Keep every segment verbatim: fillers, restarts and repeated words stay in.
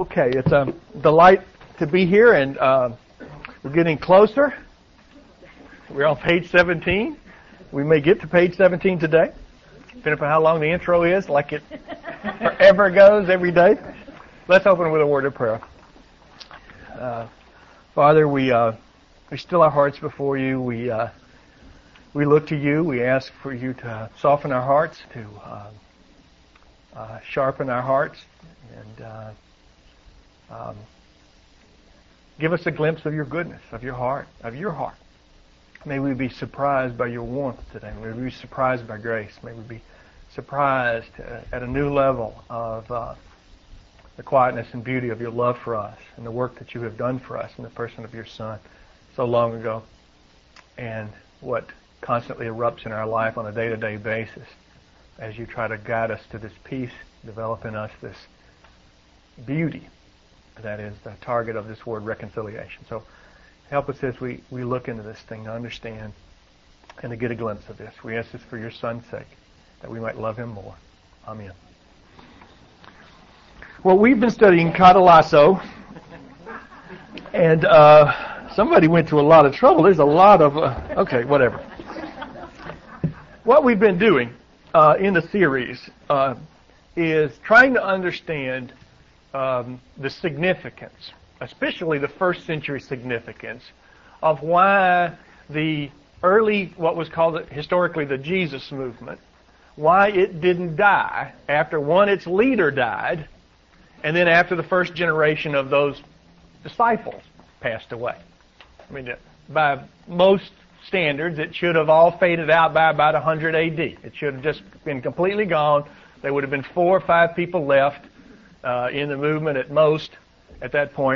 Okay, it's a delight to be here, and uh, we're getting closer. We're on page seventeen. We may get to page seventeen today, depending on how long the intro is, like it forever goes every day. Let's open with a word of prayer. Uh, Father, we uh, we still our hearts before you. We uh, we look to you. We ask for you to soften our hearts, to uh, uh, sharpen our hearts, and uh, um, give us a glimpse of your goodness, of your heart, of your heart. May we be surprised by your warmth today. May we be surprised by grace. May we be surprised uh, at a new level of uh, the quietness and beauty of your love for us and the work that you have done for us in the person of your Son so long ago, and what constantly erupts in our life on a day-to-day basis as you try to guide us to this peace, develop in us this beauty that is the target of this word reconciliation. So help us as we, we look into this thing to understand and to get a glimpse of this. We ask this for your Son's sake, that we might love him more. Amen. Well, we've been studying Katallasso, and uh, somebody went to a lot of trouble. There's a lot of... Uh, okay, whatever. What we've been doing uh, in the series uh, is trying to understand um, the significance, especially the first century significance, of why the early, what was called historically the Jesus movement, why it didn't die after one, its leader died, and then after the first generation of those disciples passed away. I mean, by most standards, it should have all faded out by about one hundred A D. It should have just been completely gone. There would have been four or five people left uh, in the movement at most at that point.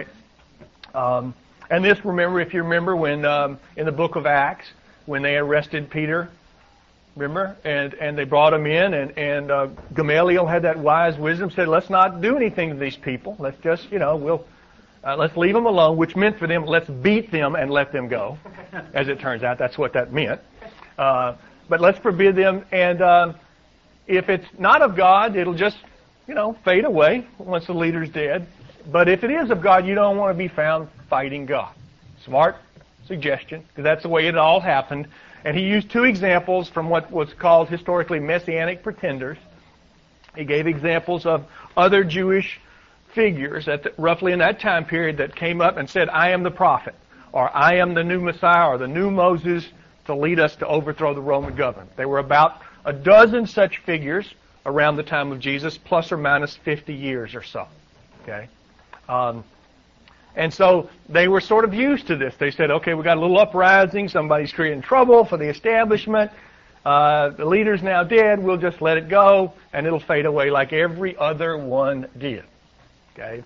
Um, and this, remember, if you remember, when um, in the book of Acts, when they arrested Peter, remember, and and they brought him in, and and uh, Gamaliel had that wise wisdom, said, let's not do anything to these people. Let's just, you know, we'll uh, let's leave them alone, which meant for them, let's beat them and let them go. As it turns out, that's what that meant. Uh, but let's forbid them, and uh, if it's not of God, it'll just, you know, fade away once the leader's dead. But if it is of God, you don't want to be found fighting God. Smart suggestion, because that's the way it all happened. And he used two examples from what was called historically messianic pretenders. He gave examples of other Jewish figures at the, roughly in that time period that came up and said, I am the prophet, or I am the new Messiah, or the new Moses to lead us to overthrow the Roman government. There were about a dozen such figures around the time of Jesus, plus or minus fifty years or so. Okay? Um, and so they were sort of used to this. They said, okay, we got a little uprising, somebody's creating trouble for the establishment, uh, the leader's now dead, we'll just let it go, and it'll fade away like every other one did. Okay?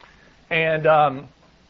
And um,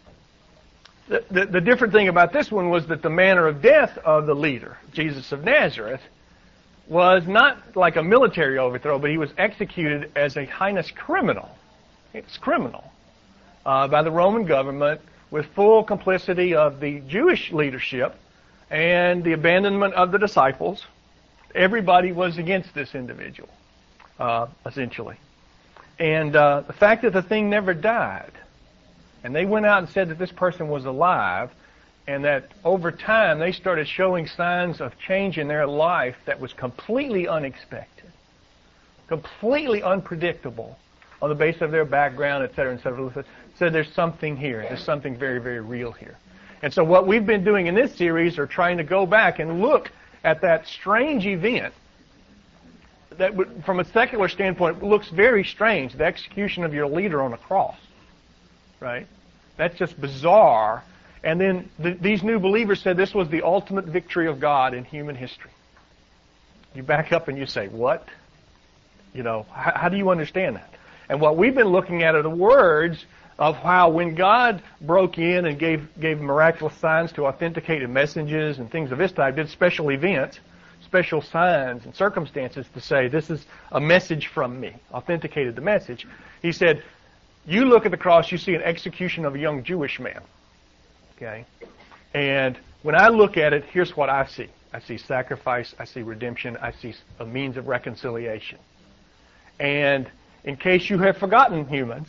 the, the, the different thing about this one was that the manner of death of the leader, Jesus of Nazareth, was not like a military overthrow, but he was executed as a heinous criminal. It's criminal. Uh, by the Roman government, with full complicity of the Jewish leadership and the abandonment of the disciples. Everybody was against this individual, uh, essentially. And uh, the fact that the thing never died, and they went out and said that this person was alive, and that over time they started showing signs of change in their life that was completely unexpected, completely unpredictable, on the basis of their background, et cetera, et cetera, said there's something here. There's something very, very real here. And so what we've been doing in this series are trying to go back and look at that strange event that, would, from a secular standpoint, looks very strange, the execution of your leader on a cross. Right? That's just bizarre. And then the, these new believers said this was the ultimate victory of God in human history. You back up and you say, what? You know, how, how do you understand that? And what we've been looking at are the words of how when God broke in and gave gave miraculous signs to authenticate messages and things of this type, did special events, special signs and circumstances to say, this is a message from me, authenticated the message. He said, you look at the cross, you see an execution of a young Jewish man. Okay? And when I look at it, here's what I see. I see sacrifice, I see redemption, I see a means of reconciliation. And in case you have forgotten, humans,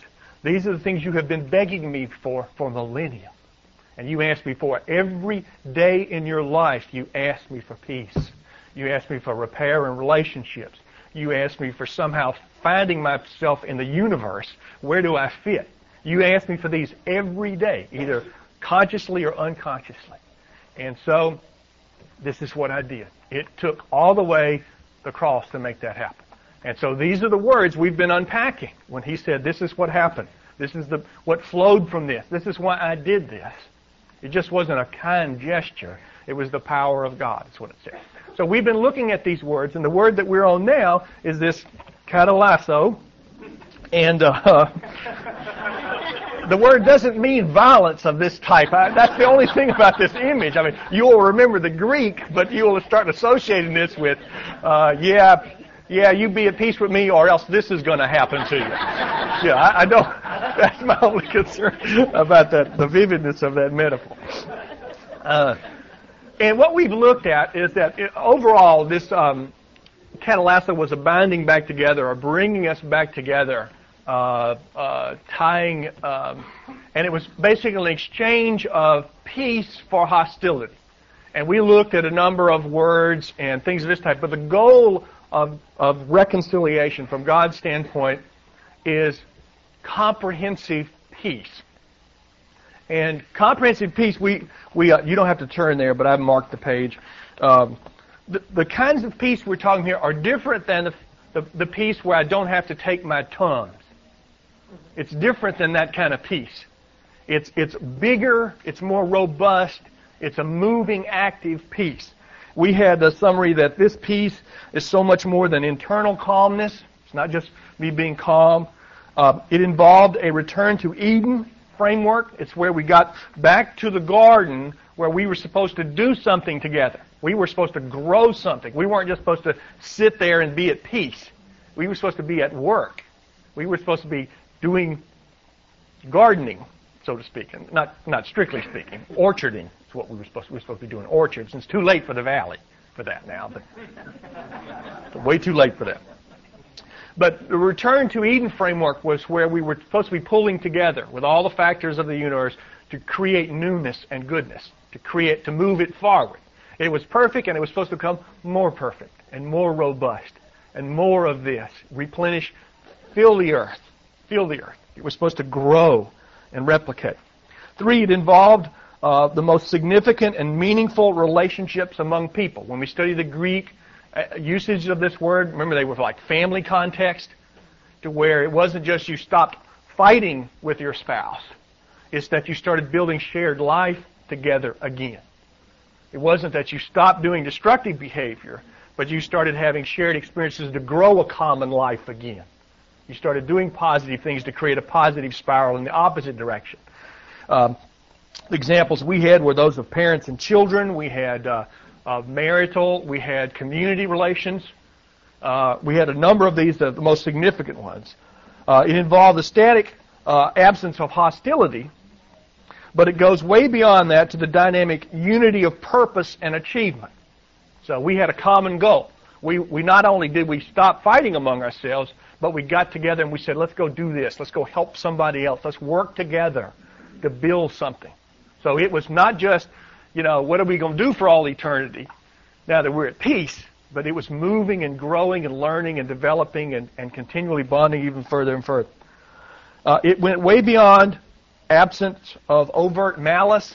These are the things you have been begging me for for millennia. And you ask me for it. Every day in your life, you ask me for peace. You ask me for repair in relationships. You ask me for somehow finding myself in the universe. Where do I fit? You ask me for these every day, either consciously or unconsciously. And so, this is what I did. It took all the way the cross to make that happen. And so these are the words we've been unpacking when he said, this is what happened. This is the what flowed from this. This is why I did this. It just wasn't a kind gesture. It was the power of God, is what it said. So we've been looking at these words, and the word that we're on now is this katallasso. And uh, the word doesn't mean violence of this type. I, that's the only thing about this image. I mean, you will remember the Greek, but you will start associating this with, uh, yeah, yeah, you be at peace with me, or else this is going to happen to you. Yeah, I, I don't. That's my only concern about that, the vividness of that metaphor. Uh, and what we've looked at is that it, overall, this um, katallasso was a binding back together, or bringing us back together, uh, uh, tying, um, and it was basically an exchange of peace for hostility. And we looked at a number of words and things of this type, but the goal of, of reconciliation from God's standpoint is comprehensive peace. And comprehensive peace, we, we uh, you don't have to turn there, but I've marked the page. Um, the, the kinds of peace we're talking here are different than the, the, the peace where I don't have to take my Tums. It's different than that kind of peace. It's, it's bigger, it's more robust, it's a moving, active peace. We had a summary that this peace is so much more than internal calmness. It's not just me being calm. Uh, it involved a return to Eden framework. It's where we got back to the garden where we were supposed to do something together. We were supposed to grow something. We weren't just supposed to sit there and be at peace. We were supposed to be at work. We were supposed to be doing gardening, so to speak, and not not strictly speaking, orcharding. What we were supposed to, we were supposed to be doing orchards. It's too late for the valley for that now, but way too late for that. But the return to Eden framework was where we were supposed to be pulling together with all the factors of the universe to create newness and goodness, to create, to move it forward. It was perfect, and it was supposed to become more perfect and more robust and more of this. Replenish, fill the earth, fill the earth. It was supposed to grow and replicate. Three, it involved Uh, the most significant and meaningful relationships among people. When we study the Greek uh, usage of this word, remember they were like family context, to where it wasn't just you stopped fighting with your spouse. It's that you started building shared life together again. It wasn't that you stopped doing destructive behavior, but you started having shared experiences to grow a common life again. You started doing positive things to create a positive spiral in the opposite direction. Um, The examples we had were those of parents and children. We had uh, uh, marital. We had community relations. Uh, we had a number of these, uh, the most significant ones. Uh, it involved the static uh, absence of hostility, but it goes way beyond that to the dynamic unity of purpose and achievement. So we had a common goal. We, we not only did we stop fighting among ourselves, but we got together and we said, let's go do this. Let's go help somebody else. Let's work together to build something. So it was not just, you know, what are we going to do for all eternity now that we're at peace, but it was moving and growing and learning and developing and, and continually bonding even further and further. Uh, it went way beyond absence of overt malice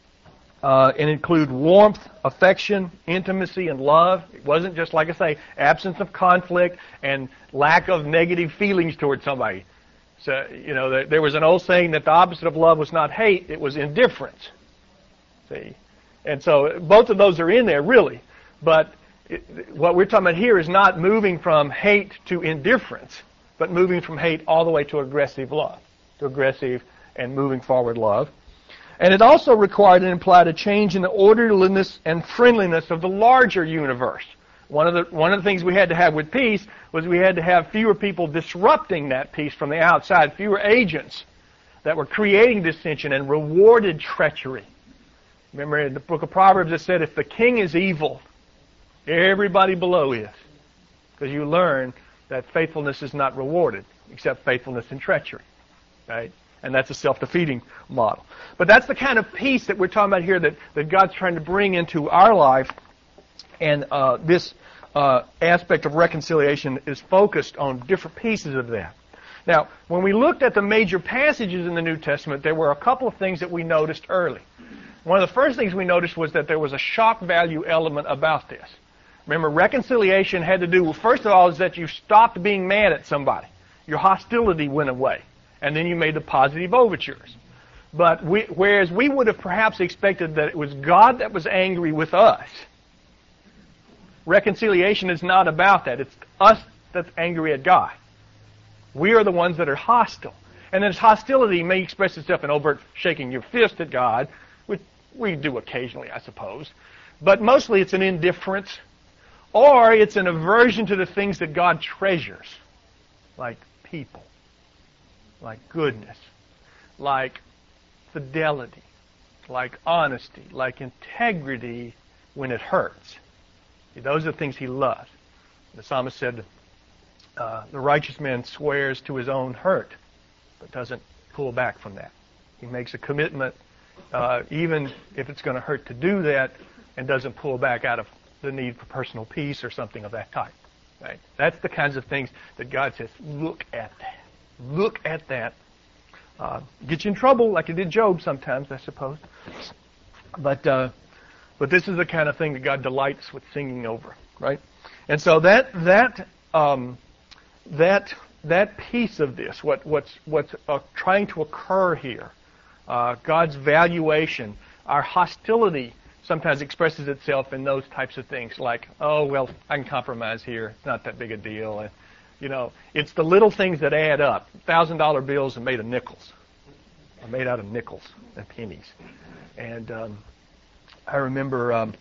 uh, and include warmth, affection, intimacy, and love. It wasn't just, like I say, absence of conflict and lack of negative feelings towards somebody. So, you know, there was an old saying that the opposite of love was not hate, it was indifference. See? And so both of those are in there, really. But it, what we're talking about here is not moving from hate to indifference, but moving from hate all the way to aggressive love, to aggressive and moving forward love. And it also required and implied a change in the orderliness and friendliness of the larger universe. One of the one of the things we had to have with peace was we had to have fewer people disrupting that peace from the outside, fewer agents that were creating dissension and rewarded treachery. Remember in the book of Proverbs it said, if the king is evil, everybody below is. Because you learn that faithfulness is not rewarded, except faithfulness and treachery. right? And that's a self-defeating model. But that's the kind of peace that we're talking about here that, that God's trying to bring into our life. And uh, this uh, aspect of reconciliation is focused on different pieces of that. Now, when we looked at the major passages in the New Testament, there were a couple of things that we noticed early. One of the first things we noticed was that there was a shock value element about this. Remember, reconciliation had to do with, first of all, is that you stopped being mad at somebody. Your hostility went away. And then you made the positive overtures. But we, whereas we would have perhaps expected that it was God that was angry with us, reconciliation is not about that. It's us that's angry at God. We are the ones that are hostile. And this hostility may express itself in overt shaking your fist at God, which we do occasionally, I suppose. But mostly it's an indifference, or it's an aversion to the things that God treasures, like people, like goodness, like fidelity, like honesty, like integrity when it hurts. See, those are the things he loves. The psalmist said, uh, the righteous man swears to his own hurt, but doesn't pull back from that. He makes a commitment, uh, even if it's going to hurt to do that, and doesn't pull back out of the need for personal peace or something of that type. Right? That's the kinds of things that God says, look at that. Look at that. Uh, get you in trouble like it did Job sometimes, I suppose. But uh, but this is the kind of thing that God delights with singing over, right? And so that that um, that that piece of this, what what's what's uh, trying to occur here, uh, God's valuation, our hostility sometimes expresses itself in those types of things, like, oh well, I can compromise here. It's not that big a deal. And, You know, it's the little things that add up. Thousand dollar bills are made of nickels, are made out of nickels and pennies. And um, I remember um,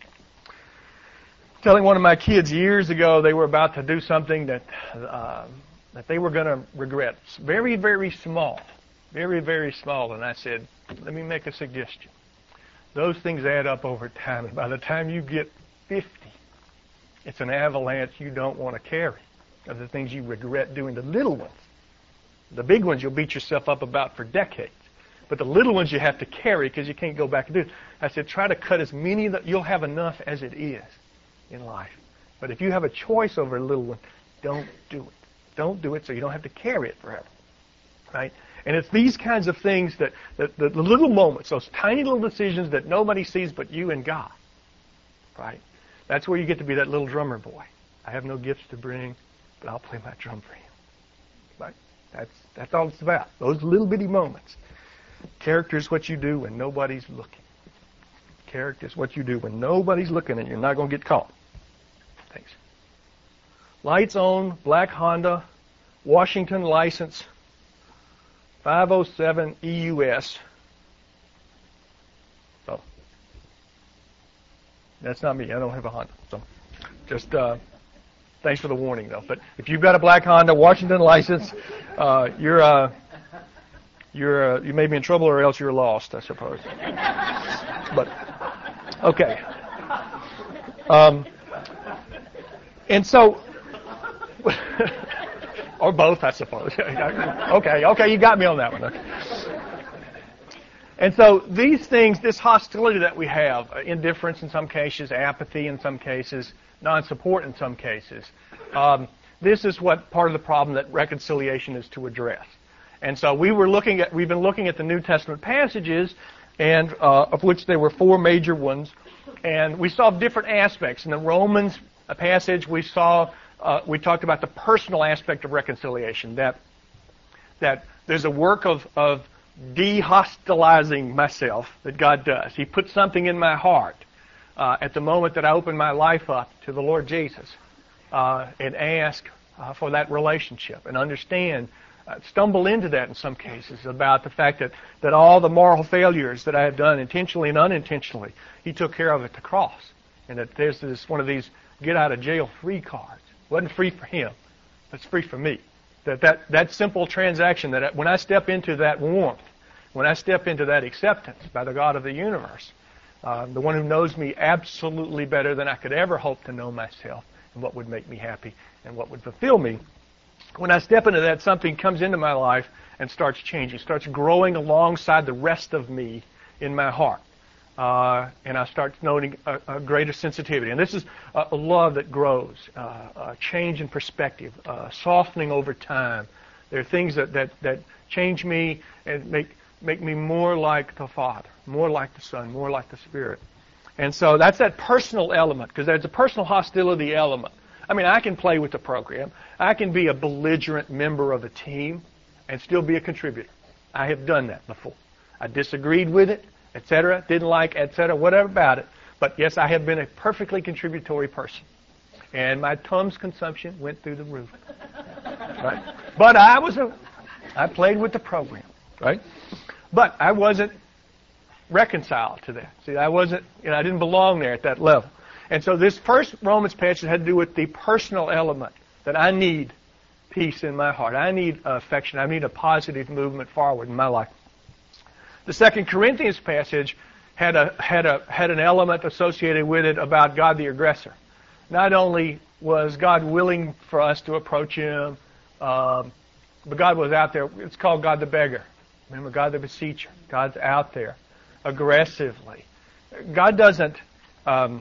telling one of my kids years ago they were about to do something that uh, that they were going to regret. It's very, very small, very, very small. And I said, let me make a suggestion. Those things add up over time, and by the time you get fifty, it's an avalanche you don't want to carry of the things you regret doing. The little ones. The big ones you'll beat yourself up about for decades. But the little ones you have to carry because you can't go back and do it. I said, try to cut as many that you'll have enough as it is in life. But if you have a choice over a little one, don't do it. Don't do it so you don't have to carry it forever. Right? And it's these kinds of things that, that, that the little moments, those tiny little decisions that nobody sees but you and God. Right? That's where you get to be that little drummer boy. I have no gifts to bring, but I'll play my drum for him. Right? That's that's all it's about. Those little bitty moments. Character is what you do when nobody's looking. Character is what you do when nobody's looking and you're not going to get caught. Thanks. Lights on, black Honda, Washington license, five oh seven E U S. So, that's not me. I don't have a Honda. So, just... Uh, Thanks for the warning, though. But if you've got a black Honda Washington license, uh, you're uh, you're uh, you may be in trouble, or else you're lost, I suppose. But okay, um, and so, or both, I suppose. okay, okay, you got me on that one. Okay. And so these things, this hostility that we have, uh, indifference in some cases, apathy in some cases, non-support in some cases, um, this is what part of the problem that reconciliation is to address. And so we were looking at, we've been looking at the New Testament passages, and uh, of which there were four major ones, and we saw different aspects. In the Romans passage, we saw, uh, we talked about the personal aspect of reconciliation, that that there's a work of of de-hostilizing myself that God does. He puts something in my heart uh, at the moment that I open my life up to the Lord Jesus uh, and ask uh, for that relationship and understand, uh, stumble into that in some cases about the fact that, that all the moral failures that I have done intentionally and unintentionally, He took care of at the cross. And that there's this one of these get-out-of-jail-free cards. It wasn't free for Him, but it's free for me. That, that that simple transaction, that when I step into that warmth, when I step into that acceptance by the God of the universe, uh, the one who knows me absolutely better than I could ever hope to know myself, and what would make me happy and what would fulfill me, when I step into that, something comes into my life and starts changing, starts growing alongside the rest of me in my heart. Uh, and I start noting a, a greater sensitivity. And this is a, a love that grows, uh, a change in perspective, uh, softening over time. There are things that, that, that change me and make make me more like the Father, more like the Son, more like the Spirit. And so that's that personal element, because there's a personal hostility element. I mean, I can play with the program. I can be a belligerent member of a team and still be a contributor. I have done that before. I disagreed with it, et cetera, didn't like, et cetera, whatever about it. But yes, I have been a perfectly contributory person. And my Tums consumption went through the roof. Right? But I was a, I played with the program, right? But I wasn't reconciled to that. See, I wasn't, you know, I didn't belong there at that level. And so this first Romans passage had to do with the personal element, that I need peace in my heart. I need affection. I need a positive movement forward in my life. The Second Corinthians passage had a had a had an element associated with it about God the aggressor. Not only was God willing for us to approach Him, um, but God was out there. It's called God the beggar. Remember, God the beseecher. God's out there aggressively. God doesn't. Um,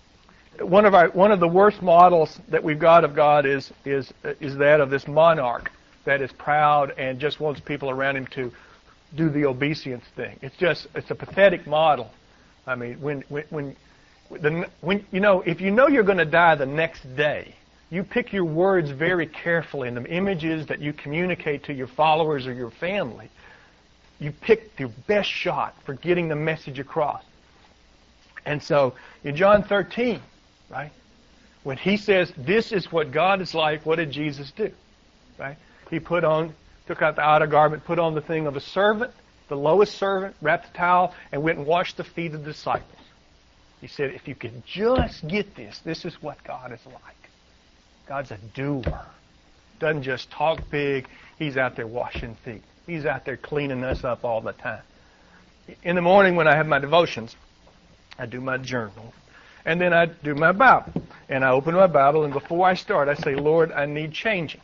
one of our one of the worst models that we've got of God is is is that of this monarch that is proud and just wants people around him to do the obeisance thing. It's just it's a pathetic model. I mean, when when when, the, when you know if you know you're going to die the next day, you pick your words very carefully, and the images that you communicate to your followers or your family, you pick your best shot for getting the message across. And so in John thirteen, right, when he says, "This is what God is like," what did Jesus do? Right? He put on, took out the outer garment, put on the thing of a servant, the lowest servant, wrapped the towel, and went and washed the feet of the disciples. He said, if you could just get this, this is what God is like. God's a doer. Doesn't just talk big. He's out there washing feet. He's out there cleaning us up all the time. In the morning when I have my devotions, I do my journal. And then I do my Bible. And I open my Bible, and before I start, I say, Lord, I need changing.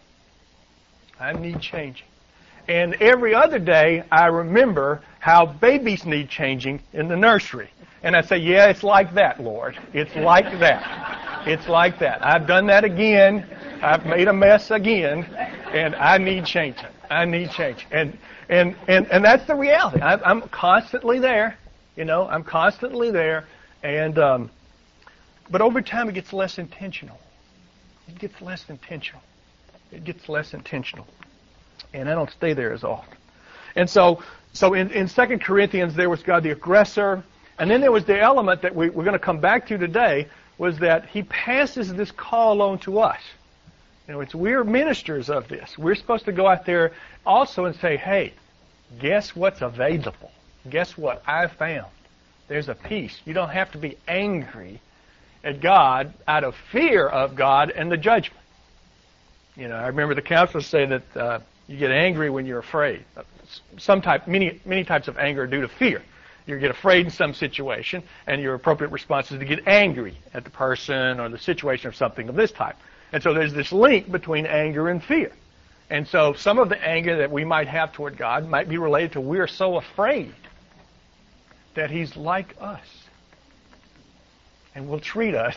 I need changing. And every other day, I remember how babies need changing in the nursery. And I say, yeah, it's like that, Lord. It's like that. It's like that. I've done that again. I've made a mess again. And I need changing. I need change. And and and, and that's the reality. I, I'm constantly there. You know, I'm constantly there. And um, but over time, it gets less intentional. It gets less intentional. It gets less intentional. And I don't stay there as often. And so so in, in Second Corinthians, there was God the aggressor. And then there was the element that we, we're going to come back to today, was that He passes this call on to us. You know, it's we're ministers of this. We're supposed to go out there also and say, hey, guess what's available? Guess what I found? There's a peace. You don't have to be angry at God out of fear of God and the judgment. You know, I remember the counselors say that uh, you get angry when you're afraid. Some type, many, many types of anger are due to fear. You get afraid in some situation, and your appropriate response is to get angry at the person or the situation or something of this type. And so there's this link between anger and fear. And so some of the anger that we might have toward God might be related to we're so afraid that He's like us and will treat us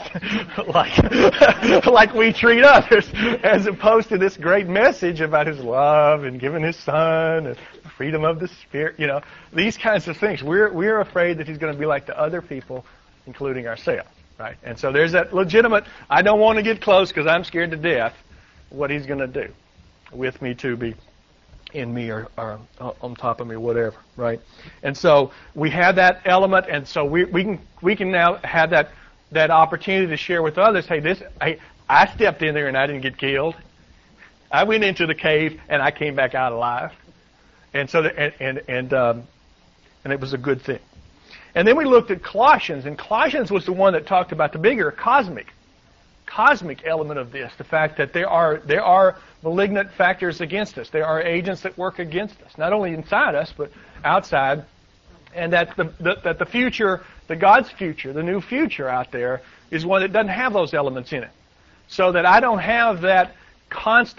like, like we treat others, as opposed to this great message about His love and giving His Son and the freedom of the Spirit. You know, these kinds of things. We're we're afraid that He's going to be like to other people, including ourselves, right? And so there's that legitimate, I don't want to get close because I'm scared to death, what He's going to do with me, to be in me, or, or on top of me, whatever, right? And so we have that element, and so we we can we can now have that that opportunity to share with others. Hey, this I I stepped in there and I didn't get killed. I went into the cave and I came back out alive, and so the, and and and, um, and it was a good thing. And then we looked at Colossians, and Colossians was the one that talked about the bigger cosmic cosmic element of this, the fact that there are there are malignant factors against us. There are agents that work against us, not only inside us but outside, and that the, the that the future, the God's future, the new future out there is one that doesn't have those elements in it. So that I don't have that constant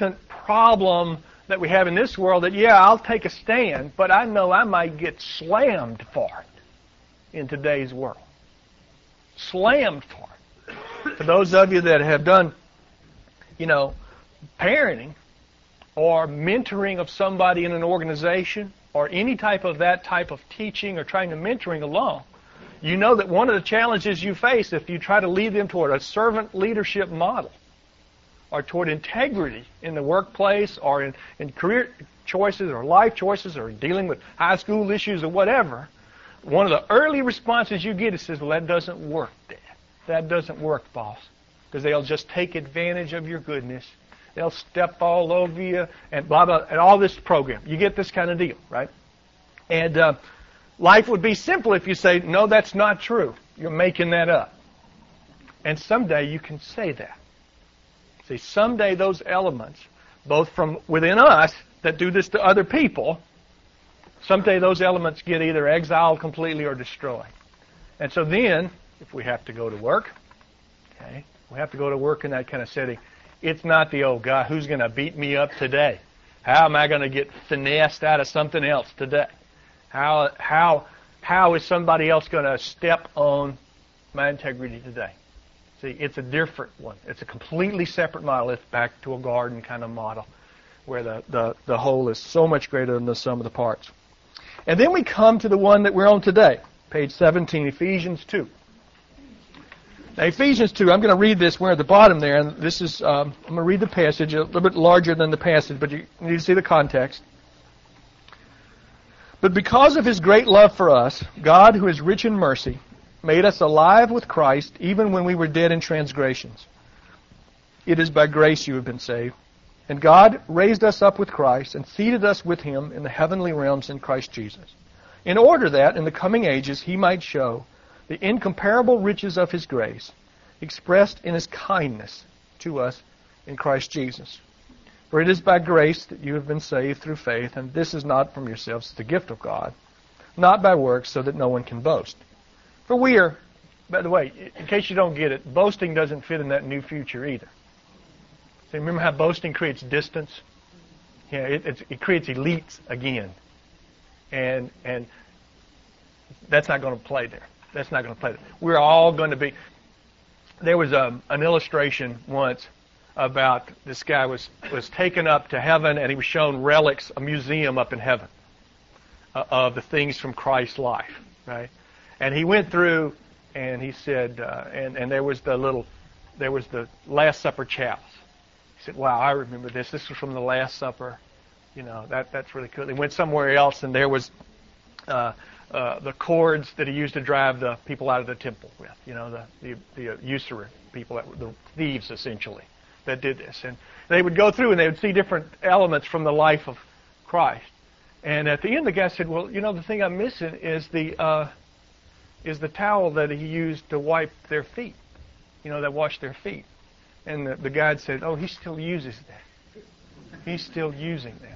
problem that we have in this world that, yeah, I'll take a stand, but I know I might get slammed for it in today's world. Slammed for it. For those of you that have done, you know, parenting or mentoring of somebody in an organization or any type of that type of teaching or trying to mentoring along, you know that one of the challenges you face if you try to lead them toward a servant leadership model or toward integrity in the workplace or in, in career choices or life choices or dealing with high school issues or whatever, one of the early responses you get is, says, well, that doesn't work, Dad. That doesn't work, boss. Because they'll just take advantage of your goodness. They'll step all over you and blah, blah, and all this program. You get this kind of deal, right? And uh, life would be simple if you say, no, that's not true. You're making that up. And someday you can say that. See, someday those elements, both from within us that do this to other people, someday those elements get either exiled completely or destroyed. And so then, if we have to go to work, okay, we have to go to work in that kind of setting, it's not the, oh, God, who's going to beat me up today? How am I going to get finessed out of something else today? How, how, how is somebody else going to step on my integrity today? See, it's a different one. It's a completely separate model. It's back to a garden kind of model where the, the, the whole is so much greater than the sum of the parts. And then we come to the one that we're on today, page seventeen, Ephesians two. Now, Ephesians two, I'm going to read this. We're at the bottom there, and this is, um, I'm going to read the passage, a little bit larger than the passage, but you need to see the context. But because of His great love for us, God, who is rich in mercy, made us alive with Christ even when we were dead in transgressions. It is by grace you have been saved. And God raised us up with Christ and seated us with Him in the heavenly realms in Christ Jesus, in order that in the coming ages He might show the incomparable riches of His grace, expressed in His kindness to us in Christ Jesus. For it is by grace that you have been saved through faith, and this is not from yourselves, it's the gift of God, not by works, so that no one can boast. For we are, by the way, in case you don't get it, boasting doesn't fit in that new future either. See, remember how boasting creates distance? Yeah, it, it, it creates elites again. And and that's not going to play there. That's not going to play there. We're all going to be... There was a, an illustration once about this guy was, was taken up to heaven and he was shown relics, a museum up in heaven uh, of the things from Christ's life, right? And he went through and he said, uh, and, and there was the little, there was the Last Supper chalice. He said, wow, I remember this. This was from the Last Supper. You know, that that's really cool. He went somewhere else and there was uh, uh, the cords that he used to drive the people out of the temple with. You know, the, the, the usurer people, that were the thieves essentially, that did this. And they would go through and they would see different elements from the life of Christ. And at the end the guy said, well, you know, the thing I'm missing is the... Uh, is the towel that he used to wipe their feet, you know, that washed their feet. And the, the guide said, oh, he still uses that. He's still using that.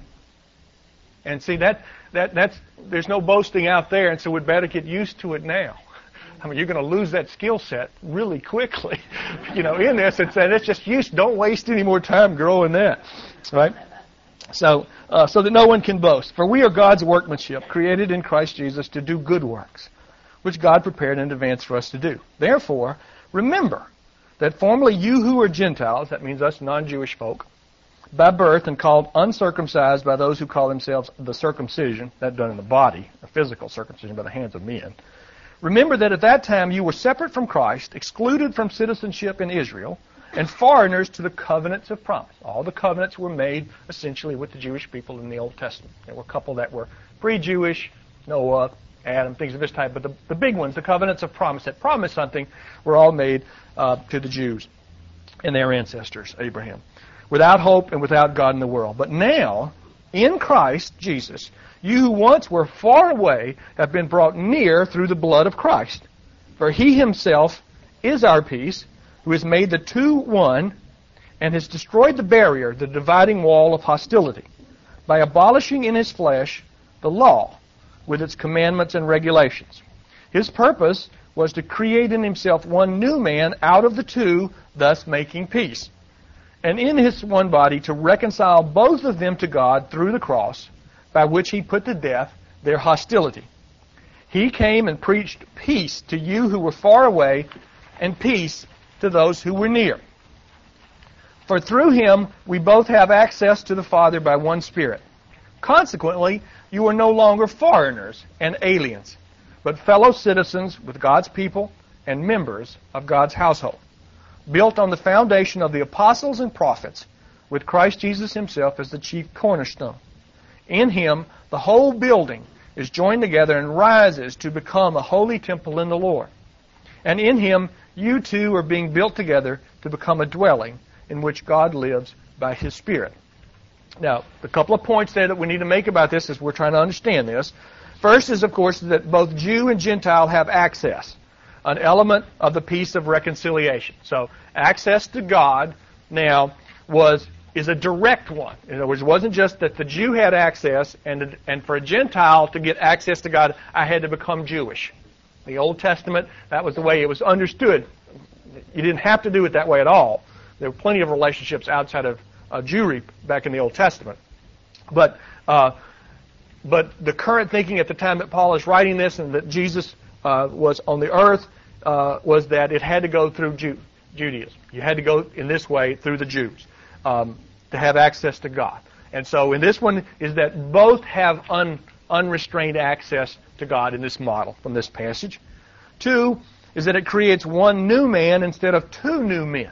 And see, that that that's there's no boasting out there, and so we'd better get used to it now. I mean, you're going to lose that skill set really quickly, you know, in this. And say, it's just use. Don't waste any more time growing that, right? So, uh, so that no one can boast. For we are God's workmanship, created in Christ Jesus to do good works, which God prepared in advance for us to do. Therefore, remember that formerly you who were Gentiles, that means us non-Jewish folk, by birth and called uncircumcised by those who call themselves the circumcision, that done in the body, a physical circumcision by the hands of men. Remember that at that time you were separate from Christ, excluded from citizenship in Israel, and foreigners to the covenants of promise. All the covenants were made essentially with the Jewish people in the Old Testament. There were a couple that were pre-Jewish, Noah, Adam, things of this type, but the, the big ones, the covenants of promise that promised something, were all made uh, to the Jews and their ancestors, Abraham, without hope and without God in the world. But now, in Christ Jesus, you who once were far away have been brought near through the blood of Christ. For He Himself is our peace, who has made the two one and has destroyed the barrier, the dividing wall of hostility, by abolishing in His flesh the law, with its commandments and regulations. His purpose was to create in Himself one new man out of the two, thus making peace, and in his one body to reconcile both of them to God through the cross, by which he put to death their hostility. He came and preached peace to you who were far away, and peace to those who were near. For through him we both have access to the Father by one Spirit. Consequently, you are no longer foreigners and aliens, but fellow citizens with God's people and members of God's household, built on the foundation of the apostles and prophets, with Christ Jesus himself as the chief cornerstone. In him, the whole building is joined together and rises to become a holy temple in the Lord. And in him, you two are being built together to become a dwelling in which God lives by his Spirit. Now, the couple of points there that we need to make about this as we're trying to understand this. First is, of course, that both Jew and Gentile have access, an element of the peace of reconciliation. So, access to God now was is a direct one. In other words, it wasn't just that the Jew had access, and and for a Gentile to get access to God, I had to become Jewish. The Old Testament, that was the way it was understood. You didn't have to do it that way at all. There were plenty of relationships outside of uh, Jewry back in the Old Testament. But uh, but the current thinking at the time that Paul is writing this and that Jesus uh, was on the earth uh, was that it had to go through Jew, Judaism. You had to go in this way through the Jews um, to have access to God. And so in this one is that both have un, unrestrained access to God in this model from this passage. Two is that it creates one new man instead of two new men.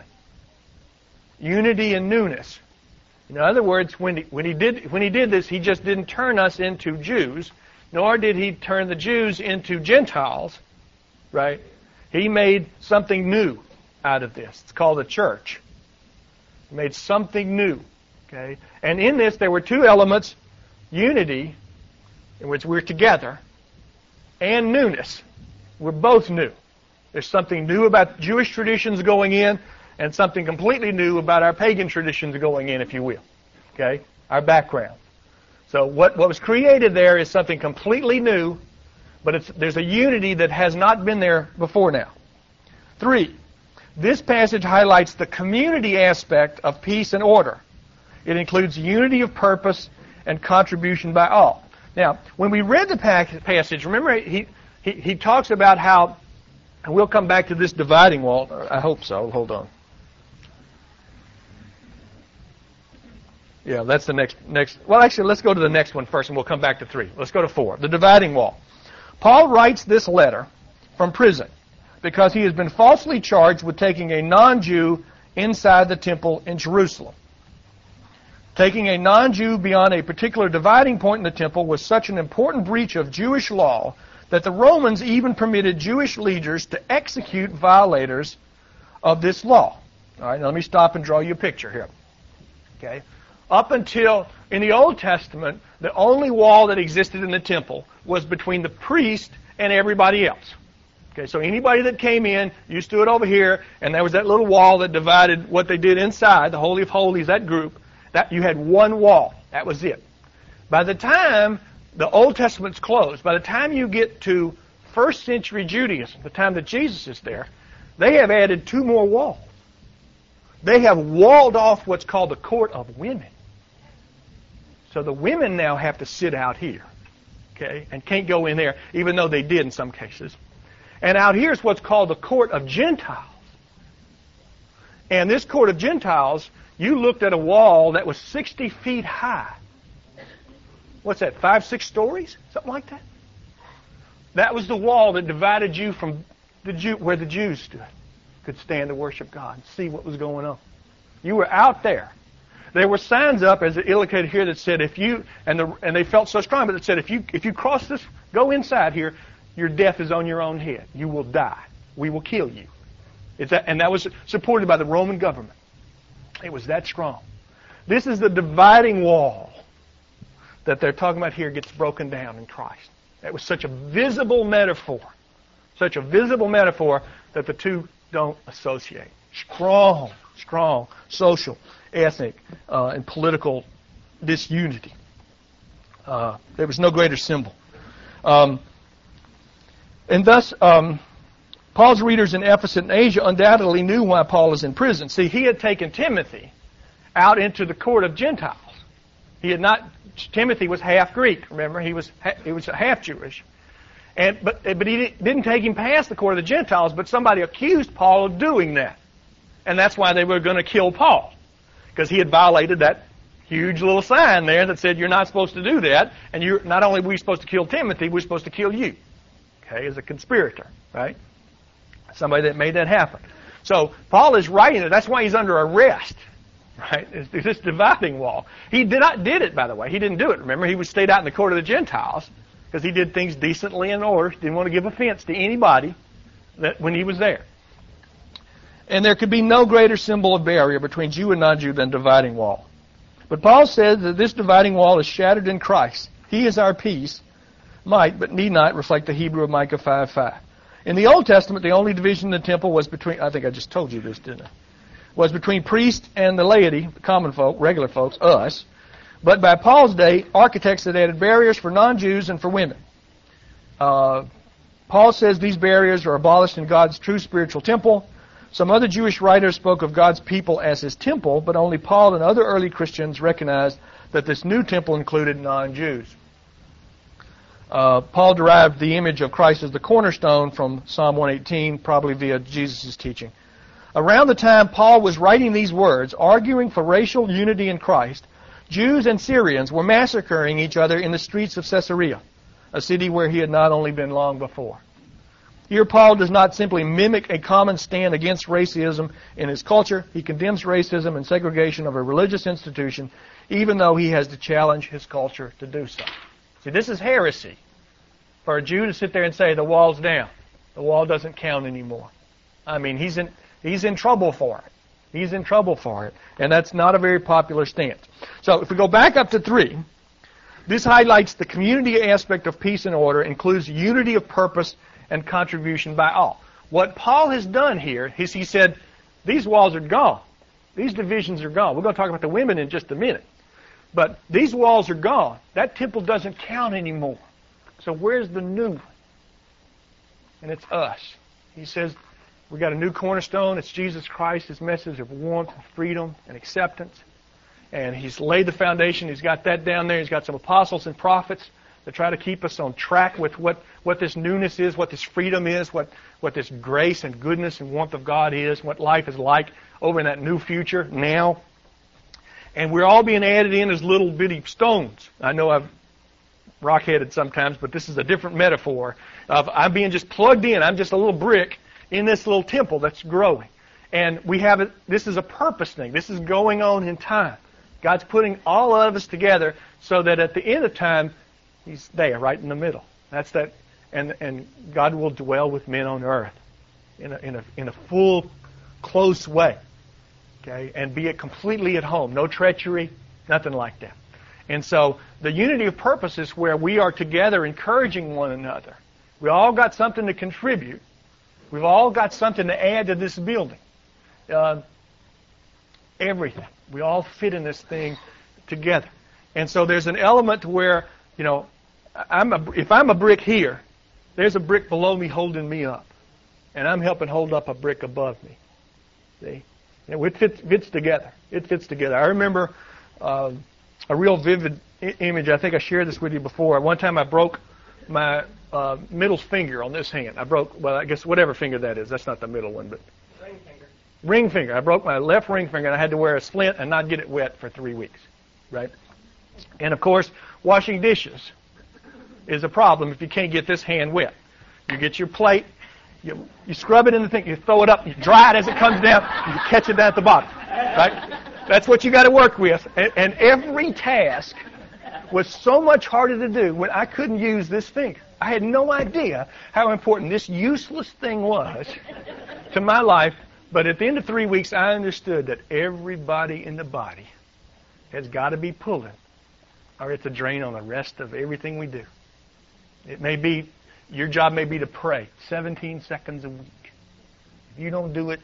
Unity and newness. In other words, when he, when he did when he did this, he just didn't turn us into Jews, nor did he turn the Jews into Gentiles, right? He made something new out of this. It's called the church. He made something new. Okay? And in this, there were two elements: unity, in which we're together, and newness. We're both new. There's something new about Jewish traditions going in, and something completely new about our pagan traditions going in, if you will. Okay? Our background. So what, what was created there is something completely new, but it's, there's a unity that has not been there before now. Three, this passage highlights the community aspect of peace and order. It includes unity of purpose and contribution by all. Now, when we read the passage, remember he, he, he talks about how, and we'll come back to this dividing wall. I hope so. Hold on. Yeah, that's the next, next. Well, actually, let's go to the next one first, and we'll come back to three. Let's go to four. The dividing wall. Paul writes this letter from prison because he has been falsely charged with taking a non-Jew inside the temple in Jerusalem. Taking a non-Jew beyond a particular dividing point in the temple was such an important breach of Jewish law that the Romans even permitted Jewish leaders to execute violators of this law. All right, now let me stop and draw you a picture here. Okay. Up until, in the Old Testament, the only wall that existed in the temple was between the priest and everybody else. Okay, so anybody that came in, you stood over here, and there was that little wall that divided what they did inside, the Holy of Holies, that group. That you had one wall. That was it. By the time the Old Testament's closed, by the time you get to first century Judaism, the time that Jesus is there, they have added two more walls. They have walled off what's called the court of women. So the women now have to sit out here, okay, and can't go in there, even though they did in some cases. And out here is what's called the court of Gentiles. And this court of Gentiles, you looked at a wall that was sixty feet high. What's that, five, six stories? Something like that? That was the wall that divided you from the Jew, where the Jews stood, could stand to worship God, see what was going on. You were out there. There were signs up, as it indicated here, that said if you, and the, and they felt so strong, but it said if you if you cross this, go inside here, your death is on your own head. You will die. We will kill you. It's that, and that was supported by the Roman government. It was that strong. This is the dividing wall that they're talking about here gets broken down in Christ. It was such a visible metaphor, such a visible metaphor that the two don't associate. Strong, strong social, ethnic, uh, and political disunity. Uh, there was no greater symbol. Um, and thus, um, Paul's readers in Ephesus and Asia undoubtedly knew why Paul is in prison. See, he had taken Timothy out into the court of Gentiles. He had not. Timothy was half Greek. Remember, he was he was half Jewish, and but but he didn't take him past the court of the Gentiles. But somebody accused Paul of doing that, and that's why they were going to kill Paul, because he had violated that huge little sign there that said you're not supposed to do that, and you not only were we supposed to kill Timothy, we're supposed to kill you. Okay, as a conspirator, right? Somebody that made that happen. So Paul is writing it. That's why he's under arrest. Right? It's this dividing wall. He did not did it, by the way. He didn't do it. Remember, he was stayed out in the court of the Gentiles because he did things decently in order. Didn't want to give offense to anybody that when he was there. And there could be no greater symbol of barrier between Jew and non-Jew than dividing wall. But Paul says that this dividing wall is shattered in Christ. He is our peace, might, but need not reflect the Hebrew of Micah five five. In the Old Testament, the only division in the temple was between, I think I just told you this, didn't I? Was between priest and the laity, the common folk, regular folks, us. But by Paul's day, architects had added barriers for non-Jews and for women. Uh, Paul says these barriers are abolished in God's true spiritual temple. Some other Jewish writers spoke of God's people as his temple, but only Paul and other early Christians recognized that this new temple included non-Jews. Uh, Paul derived the image of Christ as the cornerstone from Psalm one eighteen, probably via Jesus' teaching. Around the time Paul was writing these words, arguing for racial unity in Christ, Jews and Syrians were massacring each other in the streets of Caesarea, a city where he had not only been long before. Here Paul does not simply mimic a common stand against racism in his culture. He condemns racism and segregation of a religious institution, even though he has to challenge his culture to do so. See, this is heresy for a Jew to sit there and say, the wall's down. The wall doesn't count anymore. I mean, he's in... He's in trouble for it. He's in trouble for it. And that's not a very popular stance. So if we go back up to three, this highlights the community aspect of peace and order, includes unity of purpose and contribution by all. What Paul has done here is he said, these walls are gone. These divisions are gone. We're going to talk about the women in just a minute. But these walls are gone. That temple doesn't count anymore. So where's the new one? And it's us. He says, we got a new cornerstone. It's Jesus Christ, his message of warmth, and freedom, and acceptance. And he's laid the foundation. He's got that down there. He's got some apostles and prophets that try to keep us on track with what, what this newness is, what this freedom is, what, what this grace and goodness and warmth of God is, what life is like over in that new future now. And we're all being added in as little bitty stones. I know I've rock-headed sometimes, but this is a different metaphor of I'm being just plugged in. I'm just a little brick in this little temple that's growing. And we have it, this is a purpose thing. This is going on in time. God's putting all of us together so that at the end of time, he's there, right in the middle. That's that, and and God will dwell with men on earth in a in a in a full, close way. Okay? And be it completely at home. No treachery, nothing like that. And so the unity of purpose is where we are together encouraging one another. We all got something to contribute. We've all got something to add to this building. Uh, everything. We all fit in this thing together. And so there's an element to where, you know, I'm a, if I'm a brick here, there's a brick below me holding me up. And I'm helping hold up a brick above me. See? You know, it fits, fits together. It fits together. I remember uh, a real vivid I- image. I think I shared this with you before. One time I broke my uh, middle finger on this hand. I broke, well, I guess whatever finger that is. That's not the middle one, but Ring finger. Ring finger. I broke my left ring finger, and I had to wear a splint and not get it wet for three weeks, right? And of course, washing dishes is a problem if you can't get this hand wet. You get your plate, you you scrub it in the thing, you throw it up, you dry it as it comes down, you catch it down at the bottom, right? That's what you got to work with, and, and every task was so much harder to do when I couldn't use this finger. I had no idea how important this useless thing was to my life, but at the end of three weeks, I understood that everybody in the body has got to be pulling, or it's a drain on the rest of everything we do. It may be, your job may be to pray seventeen seconds a week. If you don't do it,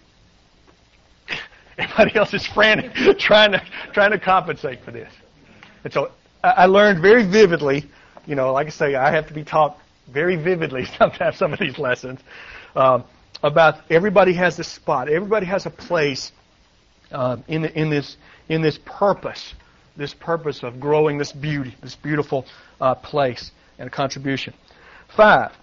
everybody else is frantic, trying to trying to compensate for this. And so I learned very vividly, you know, like I say, I have to be taught very vividly sometimes some of these lessons, um, about everybody has a spot. Everybody has a place uh, in, in, this, in this purpose, this purpose of growing this beauty, this beautiful uh, place and a contribution. Five,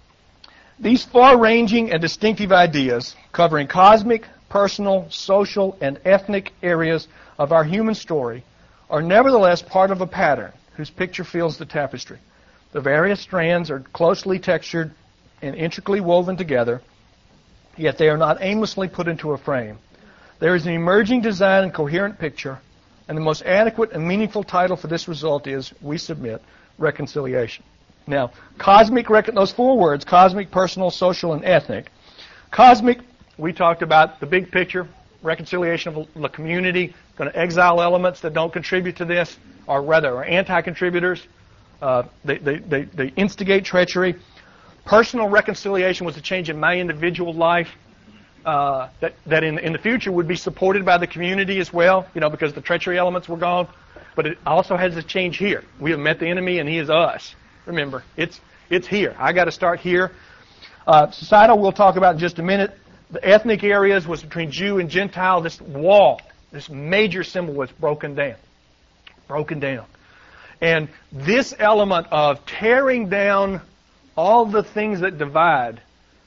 these far-ranging and distinctive ideas covering cosmic, personal, social, and ethnic areas of our human story are nevertheless part of a pattern whose picture fills the tapestry. The various strands are closely textured and intricately woven together, yet they are not aimlessly put into a frame. There is an emerging design and coherent picture, and the most adequate and meaningful title for this result is, we submit, reconciliation. Now, cosmic, those four words, cosmic, personal, social, and ethnic. Cosmic, we talked about the big picture, reconciliation of the community, going to exile elements that don't contribute to this, or rather are anti-contributors. Uh, they, they, they, they instigate treachery. Personal reconciliation was a change in my individual life uh, that, that in, in the future would be supported by the community as well, you know, because the treachery elements were gone. But it also has a change here. We have met the enemy and he is us. Remember, it's it's here. I got to start here. Uh, societal, we'll talk about in just a minute. The ethnic areas was between Jew and Gentile. This wall, this major symbol was broken down. Broken down. And this element of tearing down all the things that divide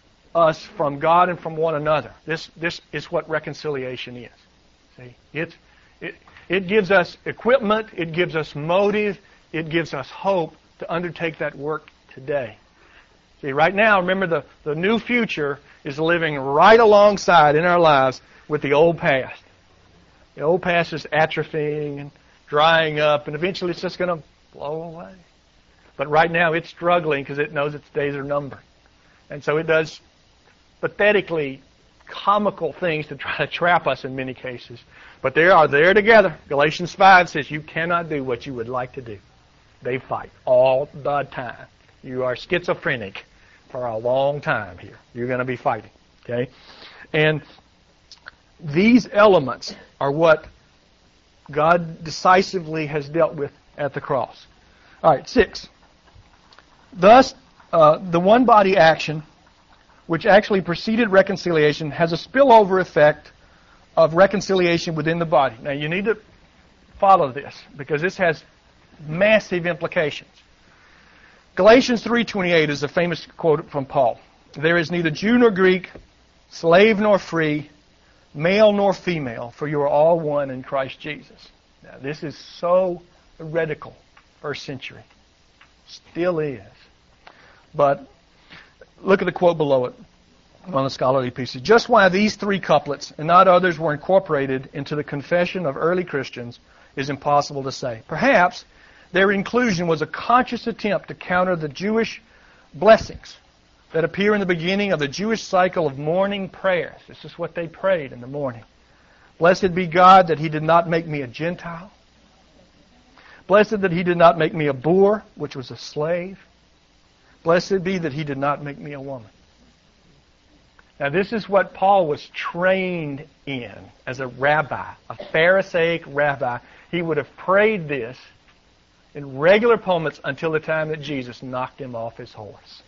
us from God and from one another, this this is what reconciliation is. See, it's, it, it gives us equipment, it gives us motive, it gives us hope to undertake that work today. See, right now, remember the, the new future is living right alongside in our lives with the old past. The old past is atrophying and drying up, and eventually it's just going to blow away. But right now it's struggling because it knows its days are numbered. And so it does pathetically comical things to try to trap us in many cases. But they are there together. Galatians five says you cannot do what you would like to do. They fight all the time. You are schizophrenic for a long time here. You're going to be fighting. Okay? And these elements are what God decisively has dealt with at the cross. All right, six. Thus, uh, the one-body action, which actually preceded reconciliation, has a spillover effect of reconciliation within the body. Now, you need to follow this, because this has massive implications. Galatians three twenty-eight is a famous quote from Paul. There is neither Jew nor Greek, slave nor free, male nor female, for you are all one in Christ Jesus. Now, this is so heretical, first century. Still is. But look at the quote below it on the scholarly pieces. Just why these three couplets and not others were incorporated into the confession of early Christians is impossible to say. Perhaps their inclusion was a conscious attempt to counter the Jewish blessings that appear in the beginning of the Jewish cycle of morning prayers. This is what they prayed in the morning. Blessed be God that He did not make me a Gentile. Blessed that He did not make me a boor, which was a slave. Blessed be that He did not make me a woman. Now this is what Paul was trained in as a rabbi, a Pharisaic rabbi. He would have prayed this in regular moments until the time that Jesus knocked him off his horse.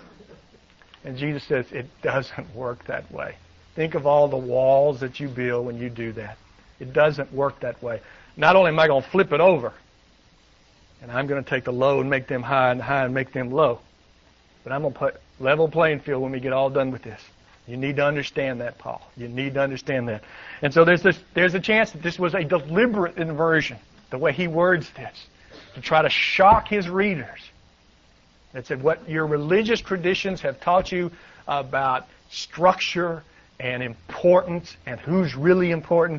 And Jesus says, it doesn't work that way. Think of all the walls that you build when you do that. It doesn't work that way. Not only am I going to flip it over, and I'm going to take the low and make them high and high and make them low, but I'm going to put level playing field when we get all done with this. You need to understand that, Paul. You need to understand that. And so there's this, there's a chance that this was a deliberate inversion, the way he words this, to try to shock his readers. That said, what your religious traditions have taught you about structure and importance and who's really important,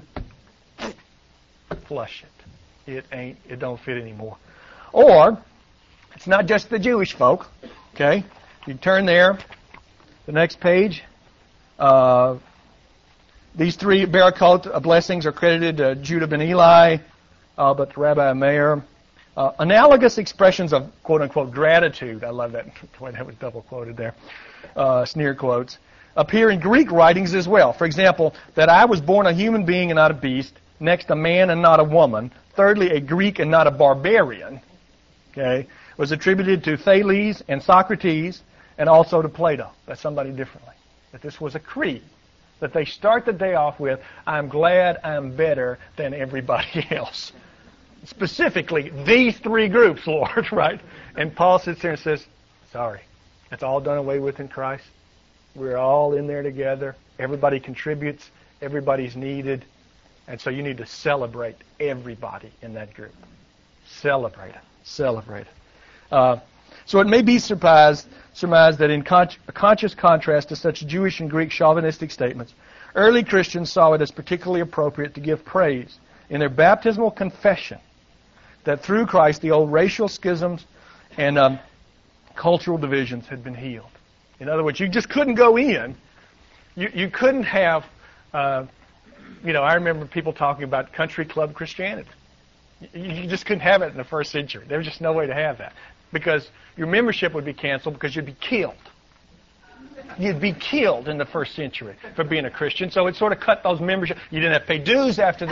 flush it. It ain't, it don't fit anymore. Or, it's not just the Jewish folk, okay? You turn there, the next page. Uh, these three Barakot blessings are credited to Judah ben Eli, uh, but to Rabbi Meir. Uh, analogous expressions of quote-unquote gratitude, I love that, the way that was double quoted there, uh, sneer quotes, appear in Greek writings as well. For example, that I was born a human being and not a beast, next a man and not a woman, thirdly a Greek and not a barbarian, okay, was attributed to Thales and Socrates and also to Plato, by somebody differently. That this was a creed that they start the day off with, I'm glad I'm better than everybody else. Specifically, these three groups, Lord, right? And Paul sits there and says, sorry, it's all done away with in Christ. We're all in there together. Everybody contributes. Everybody's needed. And so you need to celebrate everybody in that group. Celebrate it. Celebrate it. Uh, so it may be surmised, surmised that in con- a conscious contrast to such Jewish and Greek chauvinistic statements, early Christians saw it as particularly appropriate to give praise in their baptismal confession that through Christ the old racial schisms and um, cultural divisions had been healed. In other words, you just couldn't go in. You, you couldn't have, uh, you know, I remember people talking about country club Christianity. You, you just couldn't have it in the first century. There was just no way to have that. Because your membership would be canceled because you'd be killed. You'd be killed in the first century for being a Christian. So it sort of cut those memberships. You didn't have to pay dues after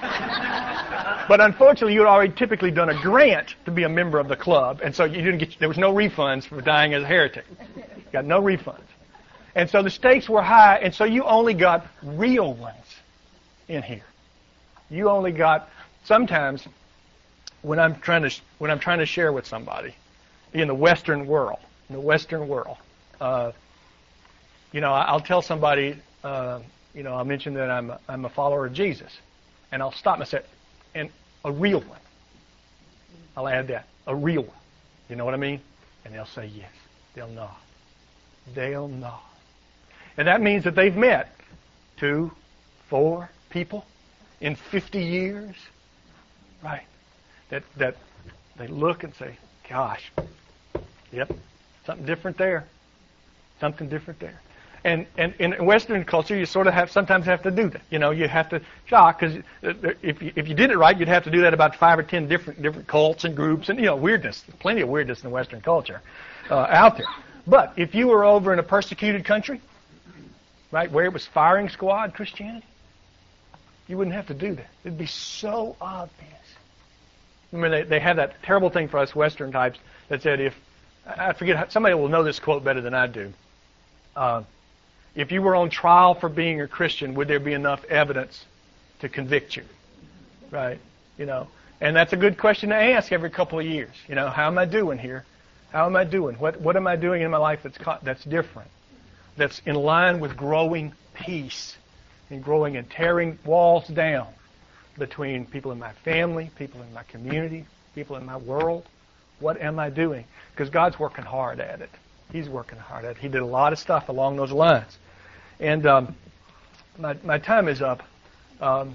that. But unfortunately, you had already typically done a grant to be a member of the club. And so you didn't get, there was no refunds for dying as a heretic. You got no refunds. And so the stakes were high. And so you only got real ones in here. You only got, sometimes when I'm trying to, when I'm trying to share with somebody in the Western world, in the Western world, uh, you know, I'll tell somebody, uh, you know, I'll mention that I'm a, I'm a follower of Jesus, and I'll stop and say, and a real one. I'll add that, a real one. You know what I mean? And they'll say yes. They'll nod. They'll nod. And that means that they've met two, four people in fifty years, right? That that they look and say, gosh, yep, something different there. Something different there. And, and in Western culture, you sort of have sometimes have to do that. You know, you have to shock, because if you, if you did it right, you'd have to do that about five or ten different different cults and groups and, you know, weirdness. Plenty of weirdness in Western culture uh, out there. But if you were over in a persecuted country, right, where it was firing squad Christianity, you wouldn't have to do that. It'd be so obvious. Remember, they, they have that terrible thing for us Western types that said, if, I forget, how, somebody will know this quote better than I do. Uh, if you were on trial for being a Christian, would there be enough evidence to convict you? Right? You know, and that's a good question to ask every couple of years. You know, how am I doing here? How am I doing? What What am I doing in my life that's that's different? That's in line with growing peace and growing and tearing walls down between people in my family, people in my community, people in my world. What am I doing? Because God's working hard at it. He's working hard at it. He did a lot of stuff along those lines. And um, my my time is up. Um,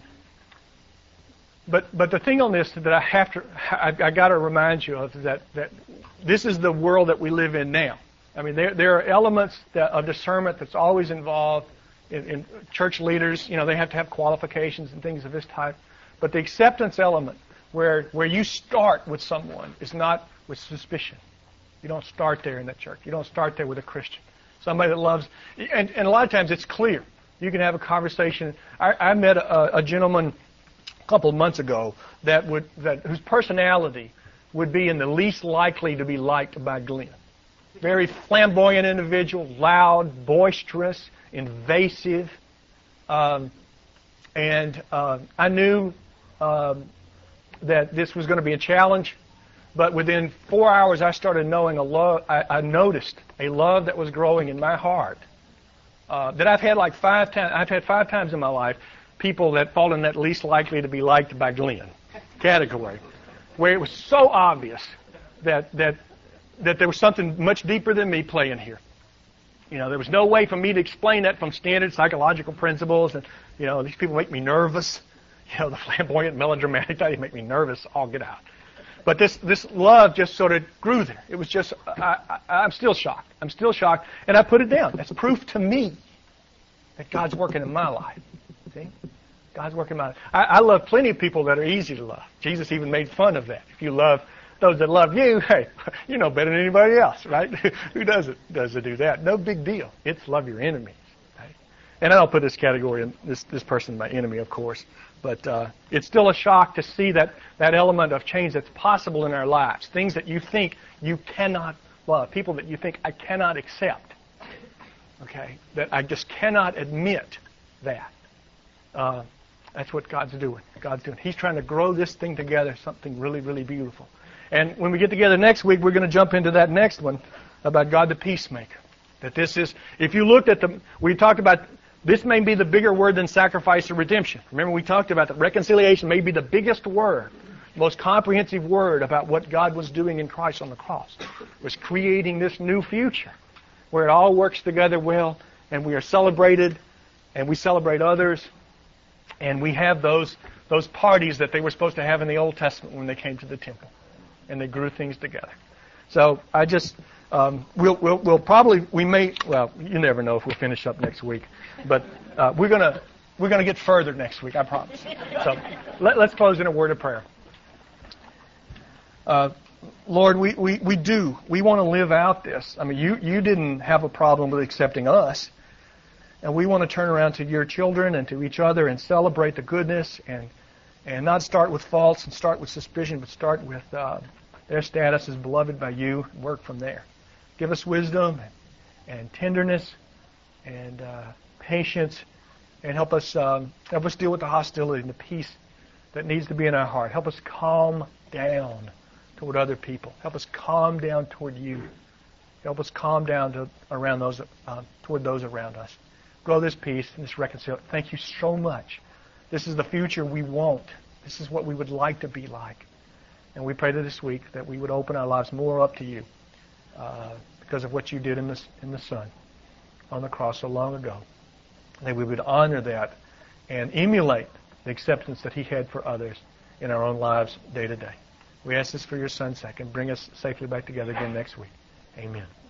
but but the thing on this that I have to I, I got to remind you of is that that this is the world that we live in now. I mean, there there are elements that, of discernment that's always involved in, in church leaders. You know, they have to have qualifications and things of this type. But the acceptance element, where where you start with someone, is not with suspicion. You don't start there in that church. You don't start there with a Christian. Somebody that loves, and, and a lot of times it's clear. You can have a conversation. I, I met a, a gentleman a couple of months ago that would that whose personality would be in the least likely to be liked by Glenn. Very flamboyant individual, loud, boisterous, invasive, um, and uh, I knew um, that this was going to be a challenge. But within four hours, I started knowing a love. I, I noticed a love that was growing in my heart uh, that I've had like five times. I've had five times in my life people that fall in that least likely to be liked by Glenn category, where it was so obvious that that that there was something much deeper than me playing here. You know, there was no way for me to explain that from standard psychological principles. And you know, these people make me nervous. You know, the flamboyant, melodramatic, they make me nervous. I'll get out. But this, this love just sort of grew there. It was just, I, I, I'm still shocked. I'm still shocked. And I put it down. That's proof to me that God's working in my life. See? God's working in my life. I, I love plenty of people that are easy to love. Jesus even made fun of that. If you love those that love you, hey, you know better than anybody else, right? Who doesn't, doesn't do that? No big deal. It's love your enemies. Right? And I don't put this category in, this, this person my enemy, of course. But uh, it's still a shock to see that, that element of change that's possible in our lives. Things that you think you cannot love. People that you think I cannot accept. Okay? That I just cannot admit that. Uh, that's what God's doing. God's doing. He's trying to grow this thing together, something really, really beautiful. And when we get together next week, we're going to jump into that next one about God the peacemaker. That this is, if you looked at the, we talked about, this may be the bigger word than sacrifice or redemption. Remember we talked about that reconciliation may be the biggest word, most comprehensive word about what God was doing in Christ on the cross. Was creating this new future where it all works together well and we are celebrated and we celebrate others and we have those those parties that they were supposed to have in the Old Testament when they came to the temple and they grew things together. So I just, um, we'll, we'll, we'll probably, we may, well, you never know if we'll finish up next week, but uh, we're going to we're gonna get further next week, I promise. So let, let's close in a word of prayer. Uh, Lord, we, we, we do. We want to live out this. I mean, you, you didn't have a problem with accepting us. And we want to turn around to your children and to each other and celebrate the goodness and and not start with faults and start with suspicion, but start with uh, their status as beloved by you and work from there. Give us wisdom and, and tenderness and uh, patience and help us um, help us deal with the hostility and the peace that needs to be in our heart. Help us calm down toward other people. Help us calm down toward you. Help us calm down to around those uh, toward those around us. Grow this peace and this reconciliation. Thank you so much. This is the future we want. This is what we would like to be like. And we pray that this week that we would open our lives more up to you uh, because of what you did in the, in the Son on the cross so long ago. That we would honor that and emulate the acceptance that he had for others in our own lives day to day. We ask this for your Son's sake and bring us safely back together again next week. Amen.